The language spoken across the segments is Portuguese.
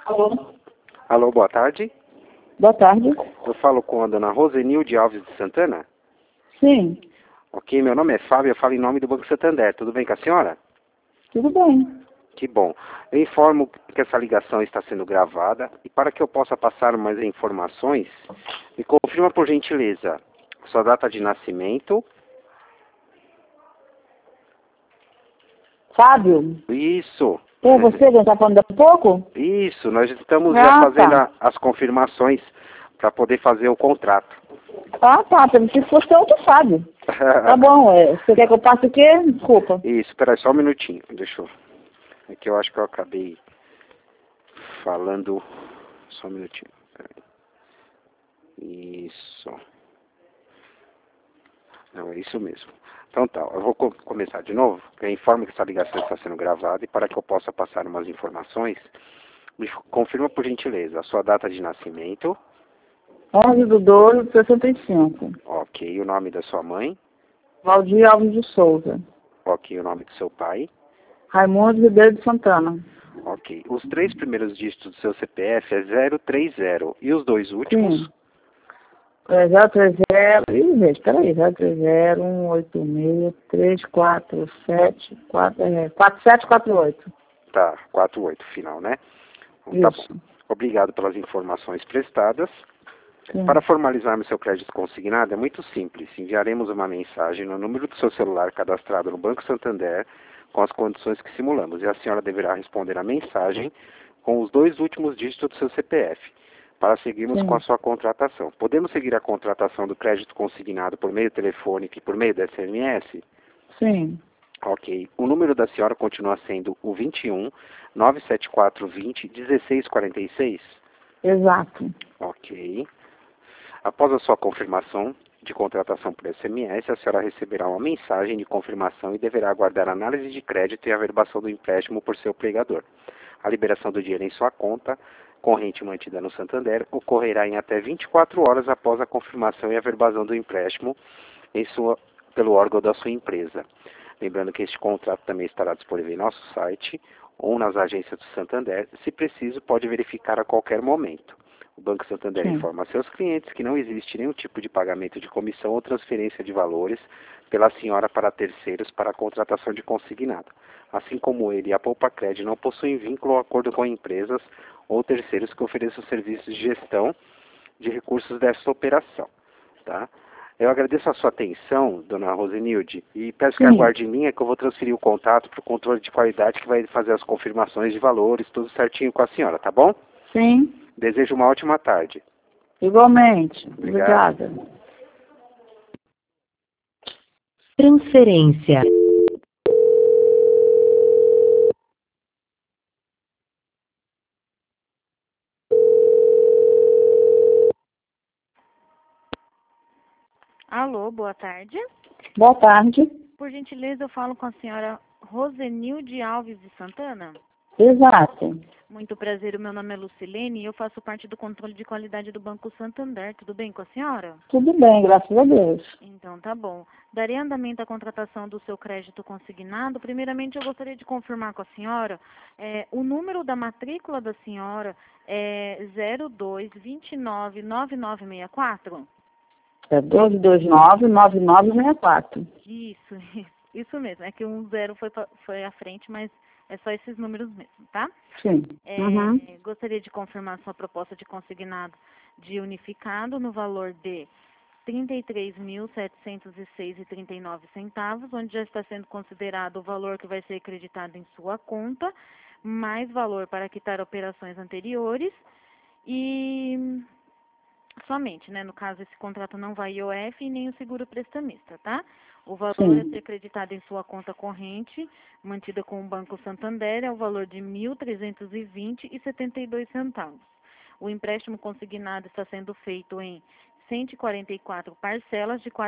Alô? Alô, boa tarde. Boa tarde. Eu falo com a dona Rosenilde Alves de Santana. Sim, Ok, meu nome é Fábio, eu falo em nome do Banco Santander. Tudo bem com a senhora? tudo bem. Que bom. Eu informo que essa ligação está sendo gravada e para que eu possa passar mais informações, me confirma por gentileza sua data de nascimento. Fábio, Isso. é você que está falando há pouco? Isso, nós estamos já fazendo Tá. as confirmações para poder fazer o contrato. Tá, se fosse outro Fábio. Tá bom, você quer que eu passe o quê? Desculpa. Isso, peraí, só um minutinho. Deixa eu... É que eu acho que eu acabei falando... Só um minutinho. Peraí. Isso. Não, é isso mesmo. Então tá, eu vou começar de novo. Eu informo que essa ligação está sendo gravada e para que eu possa passar umas informações, me confirma por gentileza a sua data de nascimento. 11/12/65. Ok, o nome da sua mãe. Valdir Alves de Souza. Ok, o nome do seu pai. Raimundo Ribeiro de Santana. Ok, os 3 primeiros dígitos do seu CPF é 030 e os 2 últimos? Sim. 030. Ih, gente, peraí. 030 186 347 4748. Tá, 48 final, né? Então, tá bom. Isso. Obrigado pelas informações prestadas. Sim. Para formalizarmos seu crédito consignado é muito simples. Enviaremos uma mensagem no número do seu celular cadastrado no Banco Santander com as condições que simulamos e a senhora deverá responder a mensagem com os 2 últimos dígitos do seu CPF para seguirmos Sim. com a sua contratação. Podemos seguir a contratação do crédito consignado por meio telefônico e por meio da SMS? Sim. Ok. O número da senhora continua sendo o 21 974 20 1646? Exato. Ok. Após a sua confirmação de contratação por SMS, a senhora receberá uma mensagem de confirmação e deverá aguardar a análise de crédito e a averbação do empréstimo por seu empregador. A liberação do dinheiro em sua conta, corrente mantida no Santander, ocorrerá em até 24 horas após a confirmação e averbação do empréstimo pelo órgão da sua empresa. Lembrando que este contrato também estará disponível em nosso site ou nas agências do Santander. Se preciso, pode verificar a qualquer momento. O Banco Santander Sim. informa a seus clientes que não existe nenhum tipo de pagamento de comissão ou transferência de valores pela senhora para terceiros para a contratação de consignado. Assim como ele e a Poupa Cred não possuem vínculo ou acordo com empresas ou terceiros que ofereçam serviços de gestão de recursos dessa operação. Tá? Eu agradeço a sua atenção, dona Rosenilde, e peço que Sim. aguarde em linha que eu vou transferir o contato para o controle de qualidade que vai fazer as confirmações de valores, tudo certinho com a senhora, tá bom? Sim. Desejo uma ótima tarde. Igualmente. Obrigado. Obrigada. Transferência. Alô, boa tarde. Boa tarde. Por gentileza, eu falo com a senhora Rosenilde Alves de Santana. Exato. Muito prazer, o meu nome é Lucilene e eu faço parte do controle de qualidade do Banco Santander. Tudo bem com a senhora? Tudo bem, graças a Deus. Então, tá bom. Daria andamento à contratação do seu crédito consignado. Primeiramente, eu gostaria de confirmar com a senhora o número da matrícula da senhora é 02299964. É 1229-9964. Isso mesmo. É que um zero foi à frente, mas é só esses números mesmo, tá? Sim. Uhum. Gostaria de confirmar sua proposta de consignado de unificado no valor de R$ 33.706,39, onde já está sendo considerado o valor que vai ser acreditado em sua conta, mais valor para quitar operações anteriores e somente, né? No caso, esse contrato não vai IOF e nem o seguro prestamista, tá? O valor a Sim. ser acreditado em sua conta corrente, mantida com o Banco Santander, é o valor de R$ 1.320,72. O empréstimo consignado está sendo feito em 144 parcelas de R$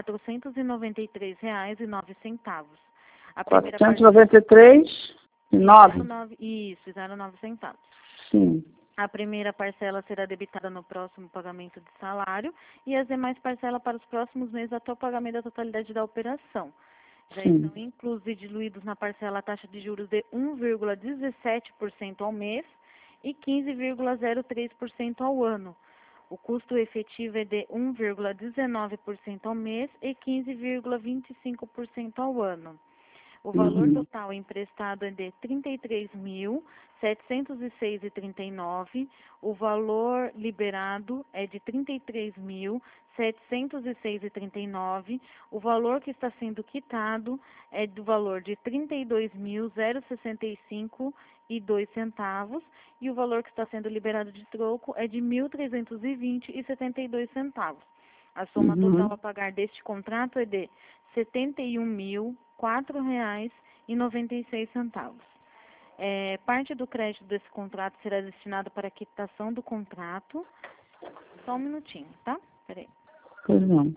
493,09. A primeira parcela... 493,9. Isso, 0,9 centavos. Sim. A primeira parcela será debitada no próximo pagamento de salário e as demais parcelas para os próximos meses até o pagamento da totalidade da operação. Já Sim. estão inclusos e diluídos na parcela a taxa de juros de 1,17% ao mês e 15,03% ao ano. O custo efetivo é de 1,19% ao mês e 15,25% ao ano. O valor total emprestado é de R$ 33.706,39. O valor liberado é de R$ 33.706,39. O valor que está sendo quitado é do valor de R$ 32.065,02. E o valor que está sendo liberado de troco é de R$ 1.320,72. A soma total a pagar deste contrato é de R$ 71.004,96. Parte do crédito desse contrato será destinado para a quitação do contrato. Só um minutinho, tá? Peraí. Pois não.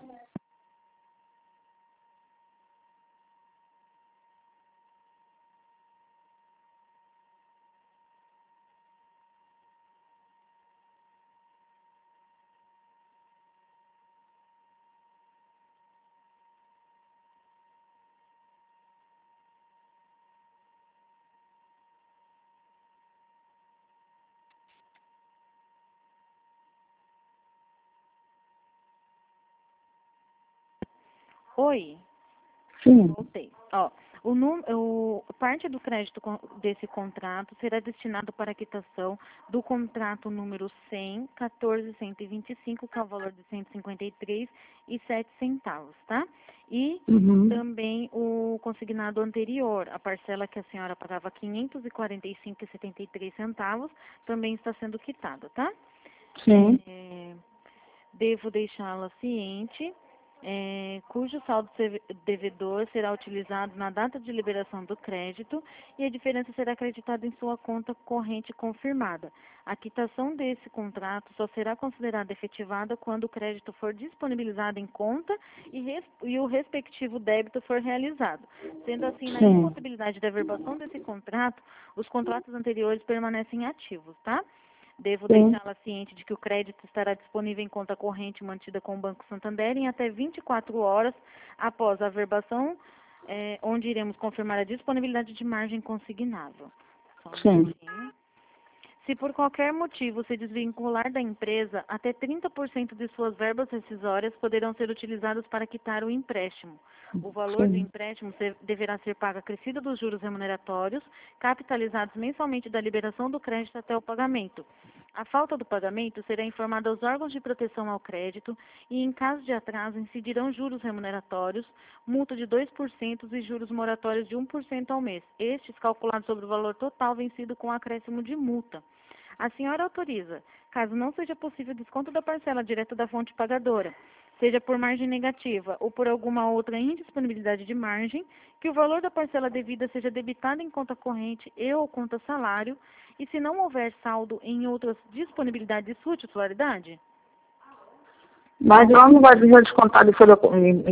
Oi, Sim. voltei. Ó, parte do crédito desse contrato será destinado para a quitação do contrato número 100.14.125, que é o valor de R$ 153,07, tá? E também o consignado anterior, a parcela que a senhora pagava R$ 545,73, também está sendo quitada, tá? Sim. Devo deixá-la ciente, cujo saldo devedor será utilizado na data de liberação do crédito e a diferença será acreditada em sua conta corrente confirmada. A quitação desse contrato só será considerada efetivada quando o crédito for disponibilizado em conta e o respectivo débito for realizado. Sendo assim, na impossibilidade da averbação desse contrato, os contratos anteriores permanecem ativos, tá? Devo deixá-la ciente de que o crédito estará disponível em conta corrente mantida com o Banco Santander em até 24 horas após a averbação, onde iremos confirmar a disponibilidade de margem consignável. Só um minutinho. Se por qualquer motivo se desvincular da empresa, até 30% de suas verbas rescisórias poderão ser utilizadas para quitar o empréstimo. O valor do empréstimo deverá ser pago acrescido dos juros remuneratórios, capitalizados mensalmente da liberação do crédito até o pagamento. A falta do pagamento será informada aos órgãos de proteção ao crédito e, em caso de atraso, incidirão juros remuneratórios, multa de 2% e juros moratórios de 1% ao mês, estes calculados sobre o valor total vencido com acréscimo de multa. A senhora autoriza, caso não seja possível desconto da parcela direto da fonte pagadora, seja por margem negativa ou por alguma outra indisponibilidade de margem, que o valor da parcela devida seja debitado em conta corrente e ou conta salário, e se não houver saldo em outras disponibilidades de sua titularidade? Mas ela não vai ser descontado em folha,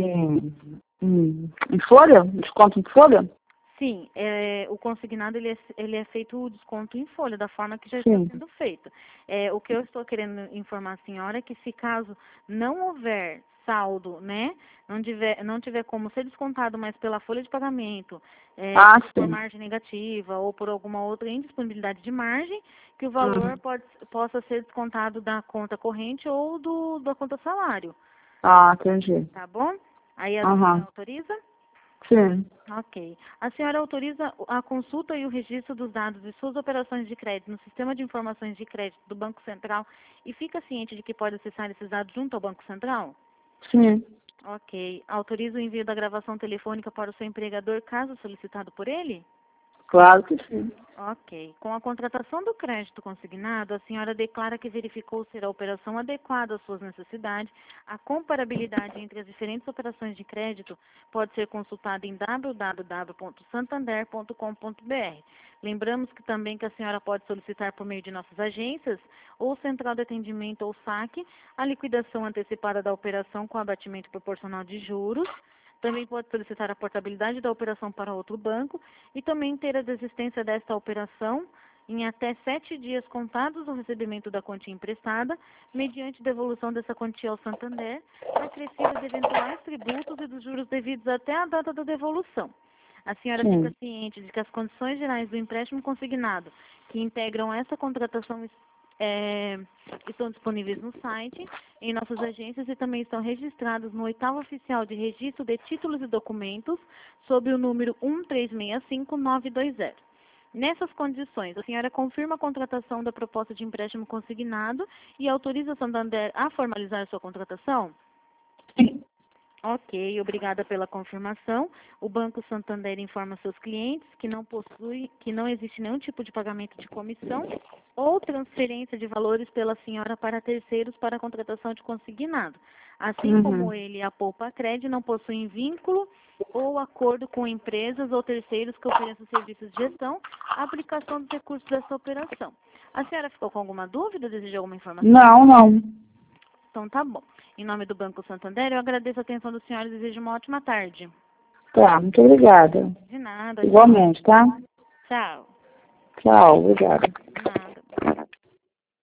em folha? Desconto em folha? Sim, o consignado ele é feito o desconto em folha, da forma que já está sendo feito. O que eu estou querendo informar a senhora é que se caso não houver saldo, né, não tiver como ser descontado mais pela folha de pagamento, por margem negativa ou por alguma outra indisponibilidade de margem, que o valor possa ser descontado da conta corrente ou da conta salário. Ah, entendi. Tá bom? Aí a senhora autoriza? Sim. Ok. A senhora autoriza a consulta e o registro dos dados de suas operações de crédito no Sistema de Informações de Crédito do Banco Central e fica ciente de que pode acessar esses dados junto ao Banco Central? Sim. Ok. Autoriza o envio da gravação telefônica para o seu empregador, caso solicitado por ele? Claro que sim. Ok. Com a contratação do crédito consignado, a senhora declara que verificou ser a operação adequada às suas necessidades. A comparabilidade entre as diferentes operações de crédito pode ser consultada em www.santander.com.br. Lembramos que também que a senhora pode solicitar por meio de nossas agências, ou central de atendimento ou saque, a liquidação antecipada da operação com abatimento proporcional de juros. Também pode solicitar a portabilidade da operação para outro banco e também ter a desistência desta operação em até 7 dias contados do recebimento da quantia emprestada, mediante devolução dessa quantia ao Santander, acrescida de eventuais tributos e dos juros devidos até a data da devolução. A senhora Sim. fica ciente de que as condições gerais do empréstimo consignado que integram essa contratação estão disponíveis no site, em nossas agências e também estão registrados no 8º Oficial de Registro de Títulos e Documentos, sob o número 1365920. Nessas condições, a senhora confirma a contratação da proposta de empréstimo consignado e autoriza a Santander a formalizar sua contratação? Sim. Ok, obrigada pela confirmação. O Banco Santander informa seus clientes que não existe nenhum tipo de pagamento de comissão ou transferência de valores pela senhora para terceiros para a contratação de consignado. Assim como ele e a Poupa Cred não possuem vínculo ou acordo com empresas ou terceiros que ofereçam serviços de gestão, a aplicação dos recursos dessa operação. A senhora ficou com alguma dúvida? Deseja alguma informação? Não. Então tá bom. Em nome do Banco Santander, eu agradeço a atenção do senhor e desejo uma ótima tarde. Tá, muito obrigada. De nada. Igualmente, tá? Tchau. Tchau, obrigada. De nada.